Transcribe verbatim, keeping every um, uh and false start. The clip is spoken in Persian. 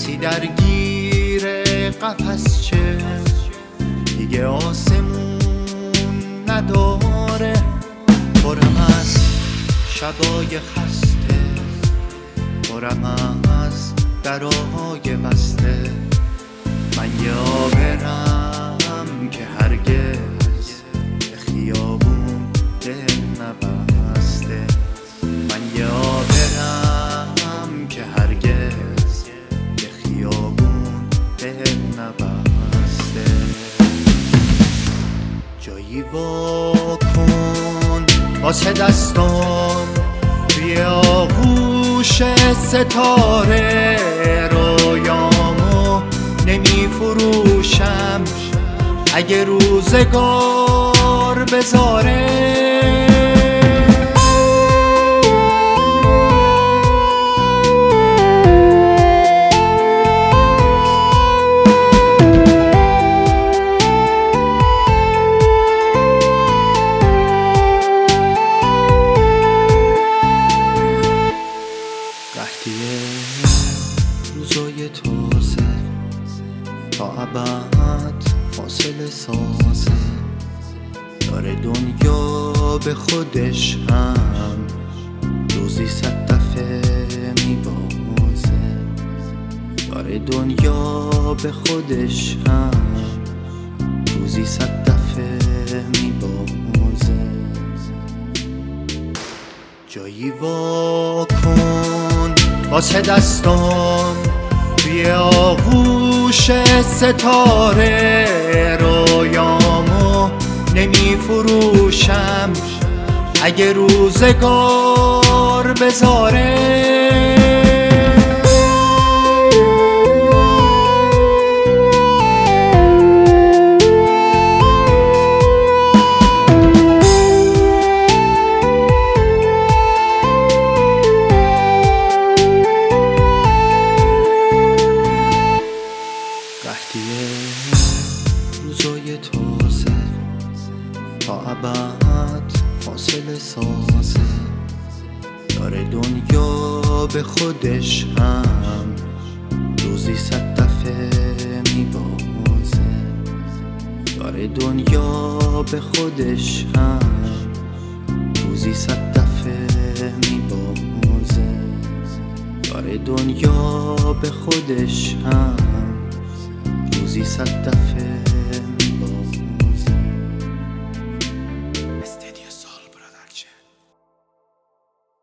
کسی درگیر قفس چه دیگه آسمون نداره. پرم از شبای خسته، پرم از درهای بسته. من یه آبرم که هرگز به خیابون دل نبسته. من یه آبرم که هرگز به خیابون دل نبسته. جایی وا کن واسه دستم توی آغوش ستاره. رویامو نمی فروشم اگه روزگار بذاره. روزای تازه تا ابد فاصله سازه. داره دنیا به خودش هم روزی صد دفعه میبازه. داره دنیا به خودش هم روزی صد دفعه میبازه. جایی وا کن واسه دستم توی آغوش ستاره. رویامو نمی فروشم اگه روزگار بذاره. روزای تازه تا ابد فاصله سازه. داره دنیا به خودش هم روزی صد دفعه میبازه. داره دنیا به خودش هم روزی صد دفعه میبازه. داره دنیا به خودش هم روزی صد دفعه